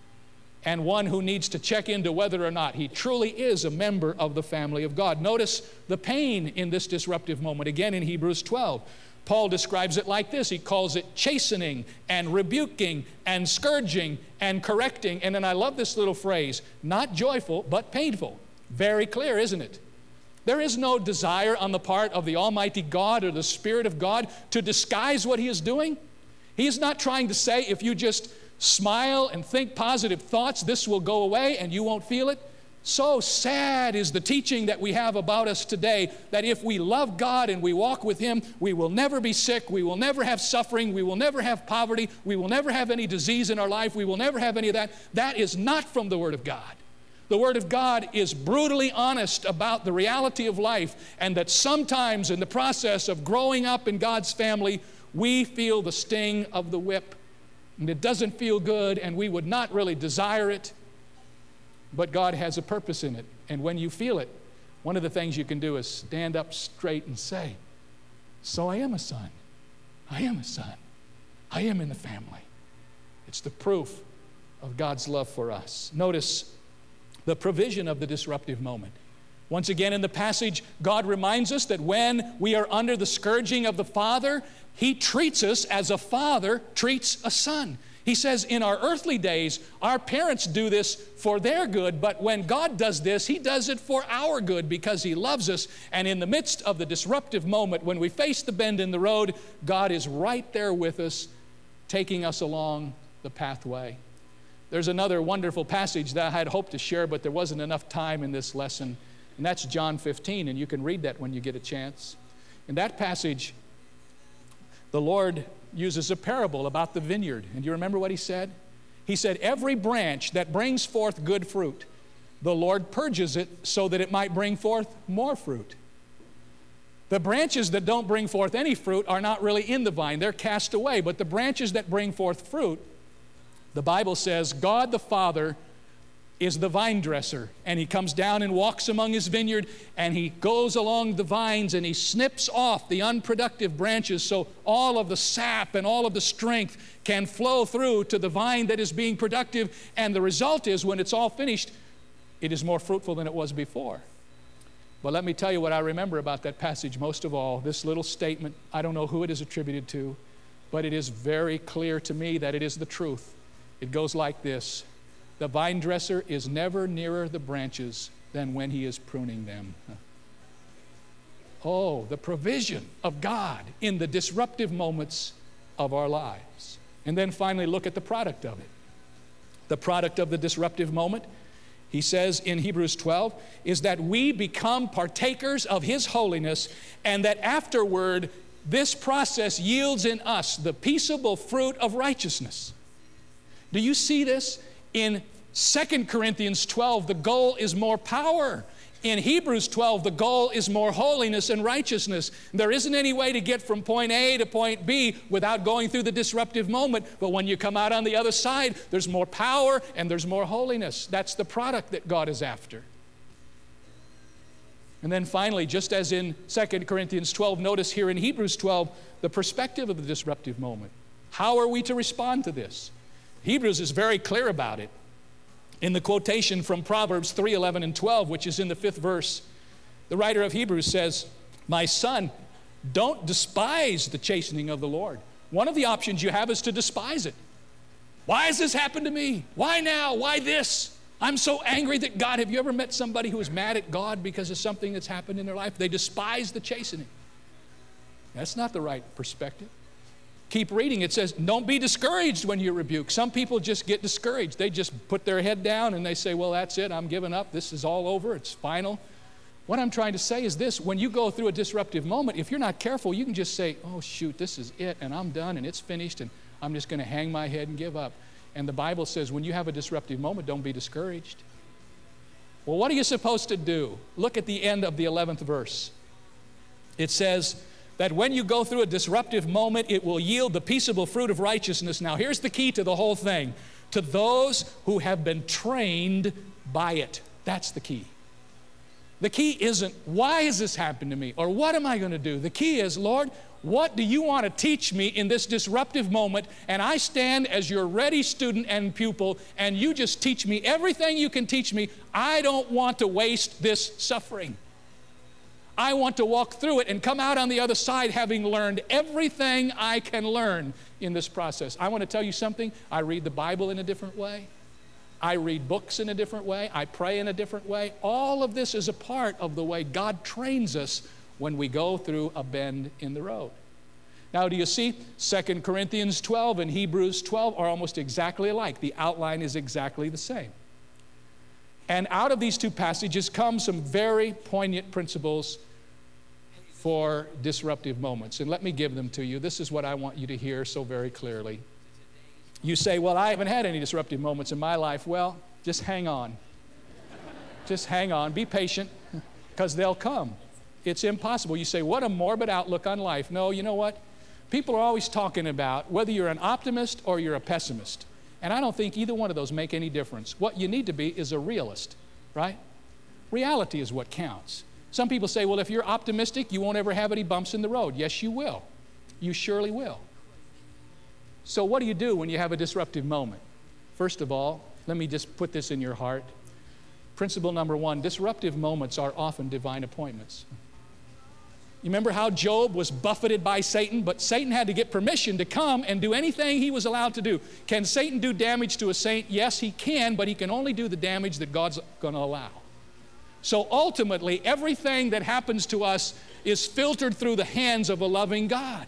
and one who needs to check into whether or not he truly is a member of the family of God. Notice the pain in this disruptive moment, again in Hebrews twelve. Paul describes it like this. He calls it chastening and rebuking and scourging and correcting. And then I love this little phrase, not joyful, but painful. Very clear, isn't it? There is no desire on the part of the Almighty God or the Spirit of God to disguise what He is doing. He is not trying to say, if you just smile and think positive thoughts, this will go away and you won't feel it. So sad is the teaching that we have about us today, that if we love God and we walk with Him, we will never be sick, we will never have suffering, we will never have poverty, we will never have any disease in our life, we will never have any of that. That is not from the Word of God. The Word of God is brutally honest about the reality of life, and that sometimes in the process of growing up in God's family, we feel the sting of the whip. And it doesn't feel good, and we would not really desire it. But God has a purpose in it. And when you feel it, one of the things you can do is stand up straight and say, so I am a son. I am a son. I am in the family. It's the proof of God's love for us. Notice the provision of the disruptive moment. Once again in the passage, God reminds us that when we are under the scourging of the Father, He treats us as a father treats a son. He says in our earthly days, our parents do this for their good, but when God does this, He does it for our good because He loves us. And in the midst of the disruptive moment, when we face the bend in the road, God is right there with us, taking us along the pathway. There's another wonderful passage that I had hoped to share, but there wasn't enough time in this lesson, and that's John fifteen, and you can read that when you get a chance. In that passage, the Lord uses a parable about the vineyard. And do you remember what He said? He said, every branch that brings forth good fruit, the Lord purges it so that it might bring forth more fruit. The branches that don't bring forth any fruit are not really in the vine. They're cast away. But the branches that bring forth fruit, the Bible says God the Father is the vine dresser, and He comes down and walks among His vineyard, and He goes along the vines and He snips off the unproductive branches so all of the sap and all of the strength can flow through to the vine that is being productive, and the result is when it's all finished, it is more fruitful than it was before. But let me tell you what I remember about that passage most of all, this little statement. I don't know who it is attributed to, but it is very clear to me that it is the truth. It goes like this: the vine dresser is never nearer the branches than when he is pruning them. Oh, the provision of God in the disruptive moments of our lives. And then finally, look at the product of it. The product of the disruptive moment, he says in Hebrews twelve, is that we become partakers of His holiness, and that afterward, this process yields in us the peaceable fruit of righteousness. Do you see this? In Second Corinthians twelve, the goal is more power. In Hebrews twelve, the goal is more holiness and righteousness. There isn't any way to get from point A to point B without going through the disruptive moment. But when you come out on the other side, there's more power and there's more holiness. That's the product that God is after. And then finally, just as in Second Corinthians twelve, notice here in Hebrews twelve, the perspective of the disruptive moment. How are we to respond to this? Hebrews is very clear about it. In the quotation from Proverbs three, eleven, and twelve, which is in the fifth verse, the writer of Hebrews says, "My son, don't despise the chastening of the Lord." One of the options you have is to despise it. Why has this happened to me? Why now? Why this? I'm so angry that God, have you ever met somebody who is mad at God because of something that's happened in their life? They despise the chastening. That's not the right perspective. Keep reading. It says, don't be discouraged when you rebuke. Some people just get discouraged. They just put their head down and they say, well, that's it. I'm giving up. This is all over. It's final. What I'm trying to say is this. When you go through a disruptive moment, if you're not careful, you can just say, oh, shoot, this is it, and I'm done, and it's finished, and I'm just going to hang my head and give up. And the Bible says when you have a disruptive moment, don't be discouraged. Well, what are you supposed to do? Look at the end of the eleventh verse. It says that when you go through a disruptive moment, it will yield the peaceable fruit of righteousness. Now, here's the key to the whole thing. To those who have been trained by it. That's the key. The key isn't, why has this happened to me? Or what am I going to do? The key is, Lord, what do you want to teach me in this disruptive moment? And I stand as your ready student and pupil, and you just teach me everything you can teach me. I don't want to waste this suffering. I want to walk through it and come out on the other side having learned everything I can learn in this process. I want to tell you something. I read the Bible in a different way. I read books in a different way. I pray in a different way. All of this is a part of the way God trains us when we go through a bend in the road. Now, do you see? Second Corinthians twelve and Hebrews twelve are almost exactly alike. The outline is exactly the same. And out of these two passages come some very poignant principles for disruptive moments. And let me give them to you. This is what I want you to hear so very clearly. You say, well, I haven't had any disruptive moments in my life. Well, just hang on. Just hang on. Be patient, because they'll come. It's impossible. You say, what a morbid outlook on life. No, you know what? People are always talking about whether you're an optimist or you're a pessimist. And I don't think either one of those make any difference. What you need to be is a realist, right? Reality is what counts. Some people say, well, if you're optimistic, you won't ever have any bumps in the road. Yes, you will. You surely will. So what do you do when you have a disruptive moment? First of all, let me just put this in your heart. Principle number one, disruptive moments are often divine appointments. You remember how Job was buffeted by Satan, but Satan had to get permission to come and do anything he was allowed to do. Can Satan do damage to a saint? Yes, he can, but he can only do the damage that God's going to allow. So ultimately, everything that happens to us is filtered through the hands of a loving God.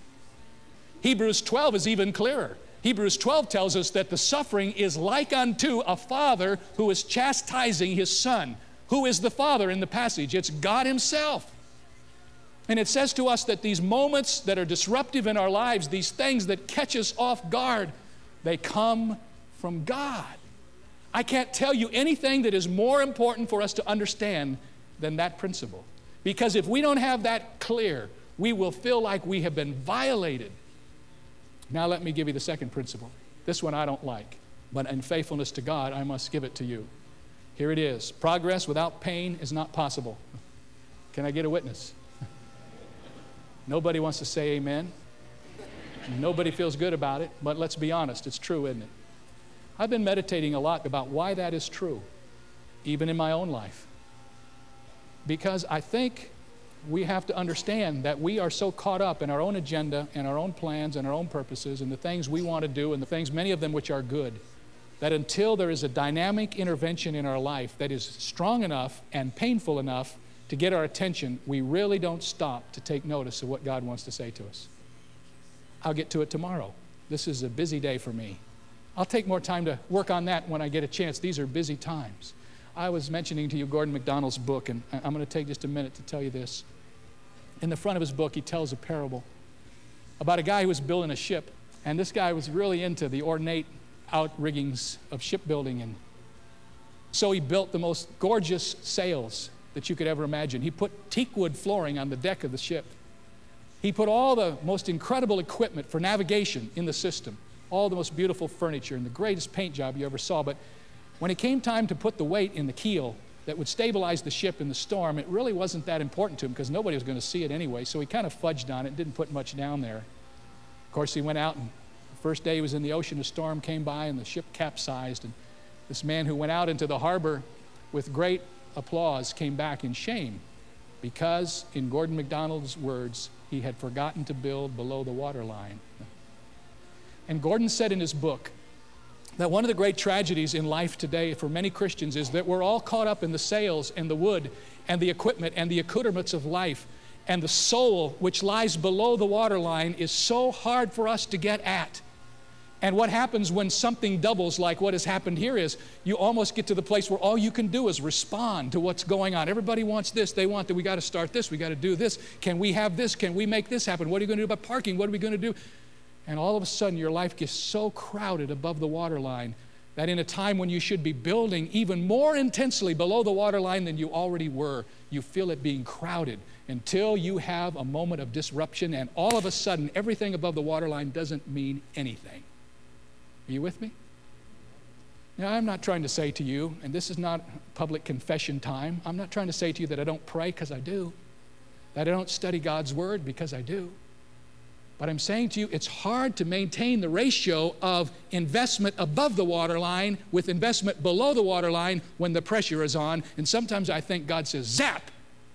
Hebrews twelve is even clearer. Hebrews twelve tells us that the suffering is like unto a father who is chastising his son. Who is the father in the passage? It's God himself. And it says to us that these moments that are disruptive in our lives, these things that catch us off guard, they come from God. I can't tell you anything that is more important for us to understand than that principle. Because if we don't have that clear, we will feel like we have been violated. Now let me give you the second principle. This one I don't like, but in faithfulness to God, I must give it to you. Here it is. Progress without pain is not possible. Can I get a witness? Nobody wants to say amen. Nobody feels good about it, but let's be honest, it's true, isn't it? I've been meditating a lot about why that is true, even in my own life. Because I think we have to understand that we are so caught up in our own agenda and our own plans and our own purposes and the things we want to do and the things, many of them which are good, that until there is a dynamic intervention in our life that is strong enough and painful enough to get our attention, we really don't stop to take notice of what God wants to say to us. I'll get to it tomorrow. This is a busy day for me. I'll take more time to work on that when I get a chance. These are busy times. I was mentioning to you Gordon MacDonald's book, and I'm going to take just a minute to tell you this. In the front of his book, he tells a parable about a guy who was building a ship, and this guy was really into the ornate outriggings of shipbuilding. And so he built the most gorgeous sails that you could ever imagine. He put teak wood flooring on the deck of the ship. He put all the most incredible equipment for navigation in the system, all the most beautiful furniture and the greatest paint job you ever saw. But when it came time to put the weight in the keel that would stabilize the ship in the storm, it really wasn't that important to him because nobody was going to see it anyway. So he kind of fudged on it and didn't put much down there. Of course, he went out, and the first day he was in the ocean, a storm came by and the ship capsized. And this man who went out into the harbor with great applause came back in shame because, in Gordon MacDonald's words, he had forgotten to build below the waterline. And Gordon said in his book that one of the great tragedies in life today for many Christians is that we're all caught up in the sails and the wood and the equipment and the accoutrements of life, and the soul which lies below the waterline is so hard for us to get at. And what happens when something doubles like what has happened here is you almost get to the place where all you can do is respond to what's going on. Everybody wants this. They want that. We got to start this. We got to do this. Can we have this? Can we make this happen? What are you going to do about parking? What are we going to do? And all of a sudden your life gets so crowded above the waterline that in a time when you should be building even more intensely below the waterline than you already were, you feel it being crowded until you have a moment of disruption, and all of a sudden everything above the waterline doesn't mean anything. Are you with me? Now, I'm not trying to say to you, and this is not public confession time, I'm not trying to say to you that I don't pray, because I do, that I don't study God's Word, because I do. But I'm saying to you, it's hard to maintain the ratio of investment above the waterline with investment below the waterline when the pressure is on. And sometimes I think God says, zap!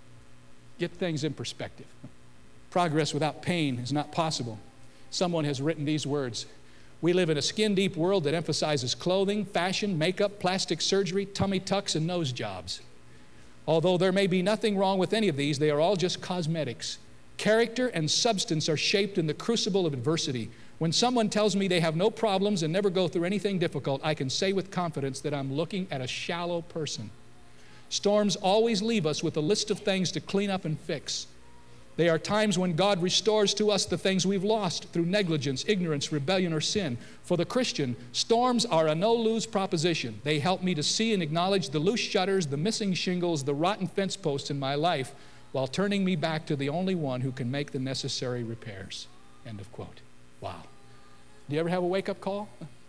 Get things in perspective. Progress without pain is not possible. Someone has written these words: we live in a skin-deep world that emphasizes clothing, fashion, makeup, plastic surgery, tummy tucks, and nose jobs. Although there may be nothing wrong with any of these, they are all just cosmetics. Character and substance are shaped in the crucible of adversity. When someone tells me they have no problems and never go through anything difficult, I can say with confidence that I'm looking at a shallow person. Storms always leave us with a list of things to clean up and fix. They are times when God restores to us the things we've lost through negligence, ignorance, rebellion, or sin. For the Christian, storms are a no-lose proposition. They help me to see and acknowledge the loose shutters, the missing shingles, the rotten fence posts in my life, while turning me back to the only one who can make the necessary repairs. End of quote. Wow. Do you ever have a wake-up call?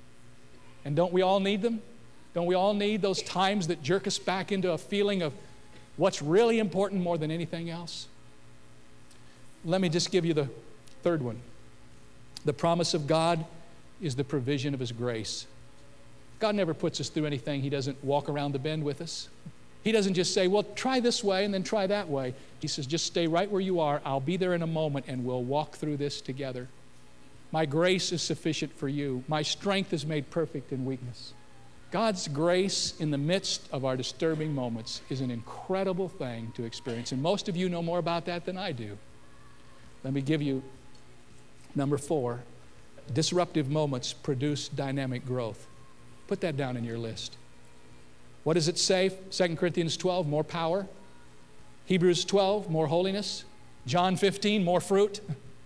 And don't we all need them? Don't we all need those times that jerk us back into a feeling of what's really important more than anything else? Let me just give you the third one. The promise of God is the provision of His grace. God never puts us through anything He doesn't walk around the bend with us. He doesn't just say, well, try this way and then try that way. He says, just stay right where you are. I'll be there in a moment and we'll walk through this together. My grace is sufficient for you. My strength is made perfect in weakness. God's grace in the midst of our disturbing moments is an incredible thing to experience. And most of you know more about that than I do. Let me give you number four. Disruptive moments produce dynamic growth. Put that down in your list. What does it say? Second Corinthians twelve, more power. Hebrews twelve, more holiness. John fifteen, more fruit.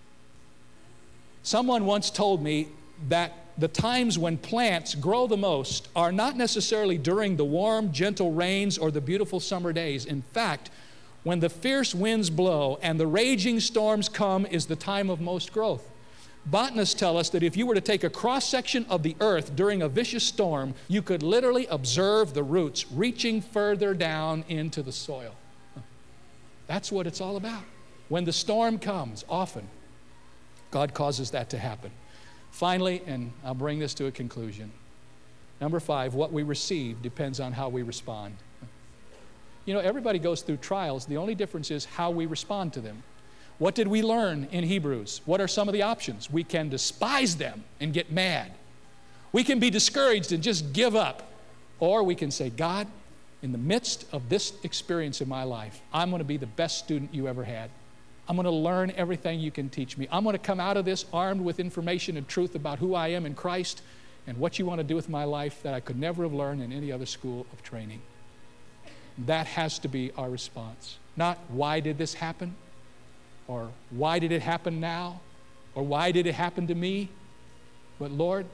Someone once told me that the times when plants grow the most are not necessarily during the warm, gentle rains or the beautiful summer days. In fact, when the fierce winds blow and the raging storms come is the time of most growth. Botanists tell us that if you were to take a cross-section of the earth during a vicious storm, you could literally observe the roots reaching further down into the soil. That's what it's all about. When the storm comes, often, God causes that to happen. Finally, and I'll bring this to a conclusion, number five, what we receive depends on how we respond. You know, everybody goes through trials. The only difference is how we respond to them. What did we learn in Hebrews? What are some of the options? We can despise them and get mad. We can be discouraged and just give up. Or we can say, God, in the midst of this experience in my life, I'm going to be the best student you ever had. I'm going to learn everything you can teach me. I'm going to come out of this armed with information and truth about who I am in Christ and what you want to do with my life that I could never have learned in any other school of training. That has to be our response. Not, why did this happen? Or why did it happen now? Or why did it happen to me? But Lord,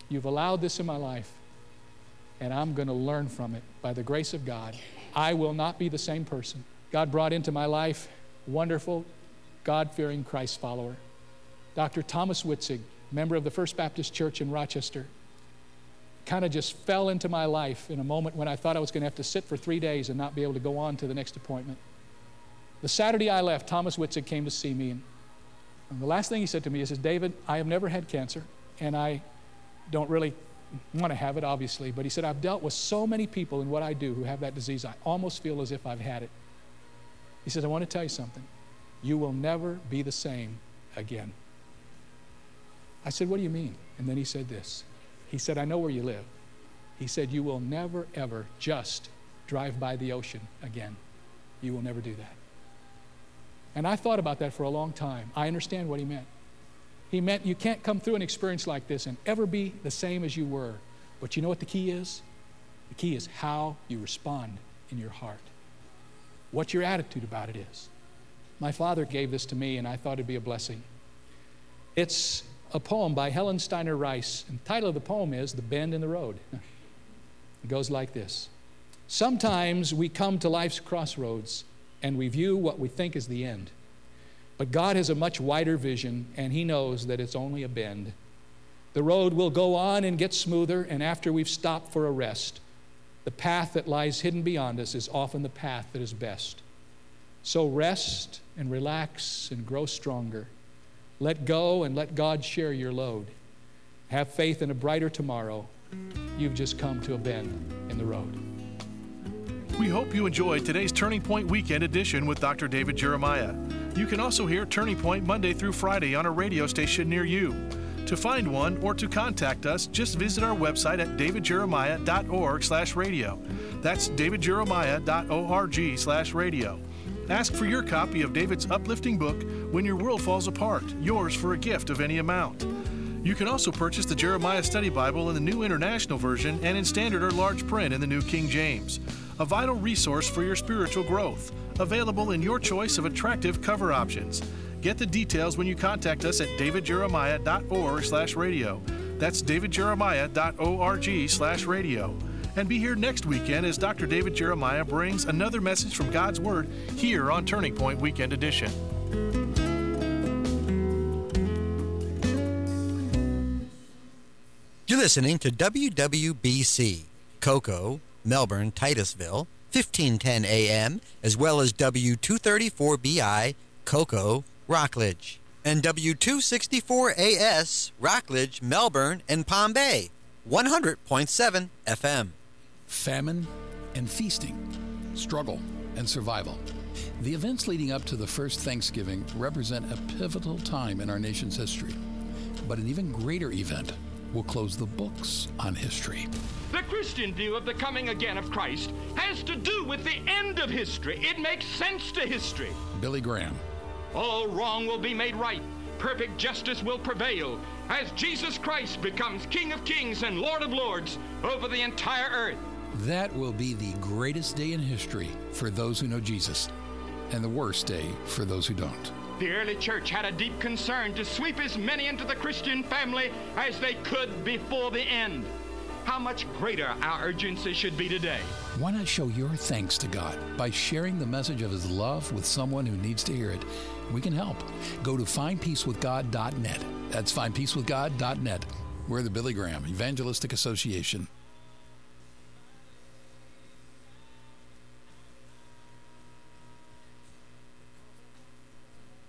You've allowed this in my life, and I'm going to learn from it by the grace of God. I will not be the same person. God brought into my life a wonderful, God-fearing Christ follower, Doctor Thomas Witzig, member of the First Baptist Church in Rochester. Kind of just fell into my life in a moment when I thought I was going to have to sit for three days and not be able to go on to the next appointment. The Saturday I left, Thomas Witzig came to see me, and, and the last thing he said to me is, he says, David, I have never had cancer, and I don't really want to have it, obviously, but he said, I've dealt with so many people in what I do who have that disease, I almost feel as if I've had it. He says, I want to tell you something. You will never be the same again. I said, what do you mean? And then he said this. He said, I know where you live. He said, you will never, ever just drive by the ocean again. You will never do that. And I thought about that for a long time. I understand what he meant. He meant you can't come through an experience like this and ever be the same as you were. But you know what the key is? The key is how you respond in your heart. What your attitude about it is. My father gave this to me, and I thought it'd be a blessing. It's a poem by Helen Steiner Rice, and the title of the poem is The Bend in the Road. It goes like this. Sometimes we come to life's crossroads and we view what we think is the end. But God has a much wider vision, and He knows that it's only a bend. The road will go on and get smoother, and after we've stopped for a rest, the path that lies hidden beyond us is often the path that is best. So rest and relax and grow stronger. Let go and let God share your load. Have faith in a brighter tomorrow. You've just come to a bend in the road. We hope you enjoyed today's Turning Point Weekend Edition with Doctor David Jeremiah. You can also hear Turning Point Monday through Friday on a radio station near you. To find one or to contact us, just visit our website at david jeremiah dot org slash radio. That's david jeremiah dot org slash radio. Ask for your copy of David's uplifting book, When Your World Falls Apart, yours for a gift of any amount. You can also purchase the Jeremiah Study Bible in the New International Version and in standard or large print in the New King James. A vital resource for your spiritual growth, available in your choice of attractive cover options. Get the details when you contact us at david jeremiah dot org slash radio. That's david jeremiah dot org slash radio. And be here next weekend as Doctor David Jeremiah brings another message from God's Word here on Turning Point Weekend Edition. You're listening to W W B C, Cocoa, Melbourne, Titusville, fifteen ten A M, as well as W two thirty-four B I, Cocoa, Rockledge, and W two sixty-four A S, Rockledge, Melbourne, and Palm Bay, one hundred point seven F M. Famine and feasting, struggle and survival. The events leading up to the first Thanksgiving represent a pivotal time in our nation's history. But an even greater event will close the books on history. The Christian view of the coming again of Christ has to do with the end of history. It makes sense to history. Billy Graham. All wrong will be made right. Perfect justice will prevail as Jesus Christ becomes King of Kings and Lord of Lords over the entire earth. That will be the greatest day in history for those who know Jesus, and the worst day for those who don't. The early church had a deep concern to sweep as many into the Christian family as they could before the end. How much greater our urgency should be today. Why not show your thanks to God by sharing the message of His love with someone who needs to hear it? We can help. Go to find peace with god dot net. That's find peace with god dot net. We're the Billy Graham Evangelistic Association.